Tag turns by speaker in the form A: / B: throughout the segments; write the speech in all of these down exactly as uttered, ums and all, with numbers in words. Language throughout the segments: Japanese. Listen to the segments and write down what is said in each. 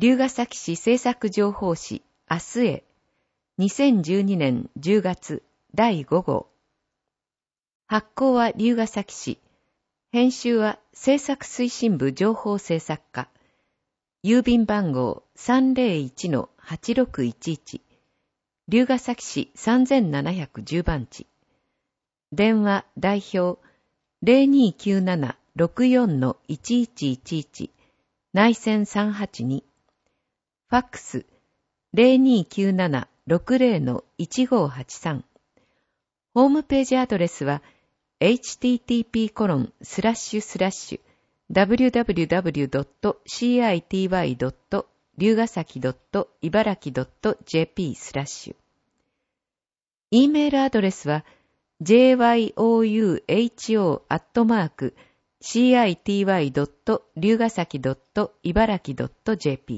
A: 龍ケ崎市政策情報誌明日へにせんじゅうにねんじゅうがつだいごごう。発行は龍ケ崎市。編集は政策推進部情報制作課。郵便番号 さんぜろいちのはちろくいちいち。龍ケ崎市さんぜんななひゃくじゅう番地。電話代表 ゼロにきゅうななろくよんのいちいちいちいち。内線さんはちに。ファックス ゼロにきゅうななろくぜろのいちごはちさん。ホームページアドレスは エイチティーティーピーコロンスラッシュスラッシュダブリューダブリューダブリュードットシーアイティーワイドット龍ケ崎ドット茨城ドットジェーピースラッシュ。E メールアドレスは ジェイワイオーユーエイチオー アットマーク シーアイティーワイドット龍ケ崎ドット茨城ドットジェーピー。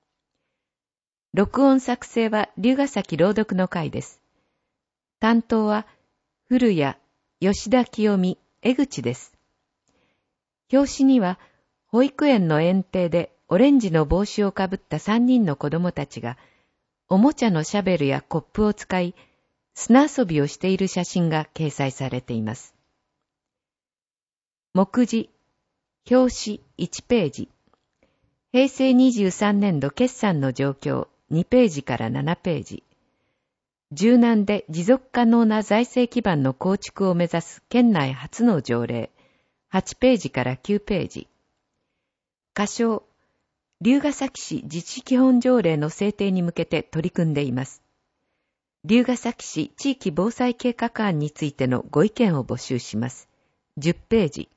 A: 録音作成は龍ケ崎朗読の会です。担当は古谷、吉田清美、江口です。表紙には保育園の園庭でオレンジの帽子をかぶったさんにんの子供たちがおもちゃのシャベルやコップを使い砂遊びをしている写真が掲載されています。目次、表紙いちページ。へいせいにじゅうさんねんど決算の状況にページからななページ。柔軟で持続可能な財政基盤の構築を目指す県内初の条例はちページからきゅうページ。仮称、龍ケ崎市自治基本条例の制定に向けて取り組んでいます。龍ケ崎市地域防災計画案についてのご意見を募集します。じゅっページ。